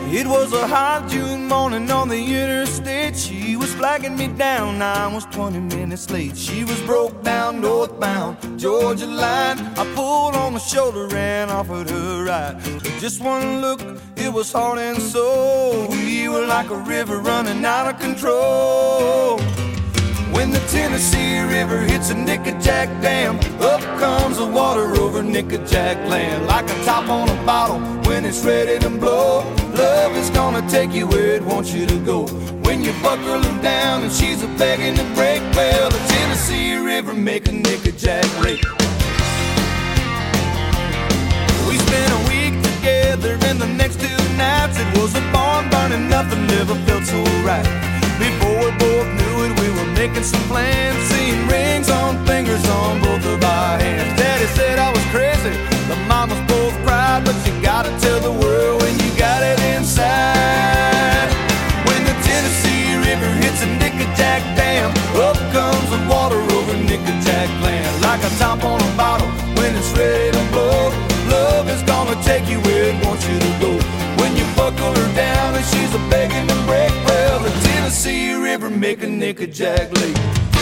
It was a hot June morning on the interstate. She was flagging me down, I was 20 minutes late. She was broke down northbound Georgia line. I pulled on the shoulder and offered her a ride. But just one look, it was heart and soul. We were like a river running out of control. When the Tennessee River hits a Nickajack Dam, up comes the water over Nickajack land. Like a top on a bottle when it's ready to blow. Love is gonna take you where it wants you to go. When you buckle her down and she's a begging to break, well, the Tennessee River make a Nickajack break. We spent a week together and the next 2 nights it was a barn burning, nothing ever felt so right. Before we both knew it, we were making some plans, seeing rings on fingers on both of our hands. Daddy said I was crazy, the mamas both cried, but you gotta tell the world when you got it inside. When the Tennessee River hits a Nickajack Dam, up comes the water over Nickajack land. Like a top on a bottle when it's ready to blow. Love is gonna take you where it wants you to go. When you buckle her down and she's a begging to break, well, the Tennessee River make a Nickajack Lake.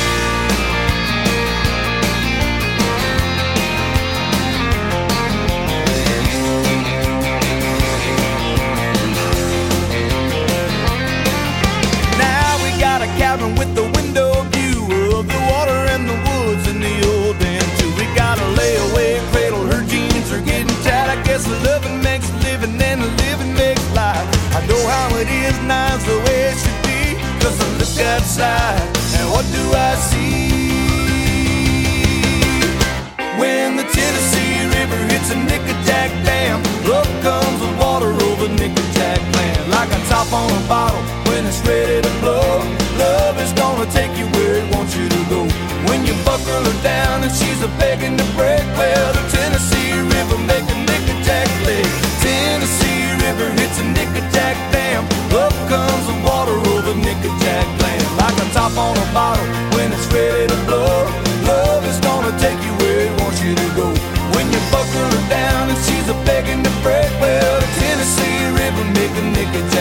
Now we got a cabin with the window view of the water and the woods and the old dam too. We got a layaway cradle, her jeans are getting tight. I guess loving makes living and living makes life. I know how it is, nice the way it should be. Cause I look outside, and what do I see? When the Tennessee River hits a Nickajack Dam, up comes the water over Nickajack land. Like a top on a bottle when it's ready to blow. Love is gonna take you where it wants you to go. When you buckle her down and she's a begging to break, well, the Tennessee River make a Nickajack Lake. Tennessee River hits a Nickajack Dam, up comes the water over Nickajack land. Like a top on a bottle when it's ready to blow. Love is gonna take you where it wants you to go. When you buckle her down and she's a begging to break, well, the Tennessee River make a Nickajack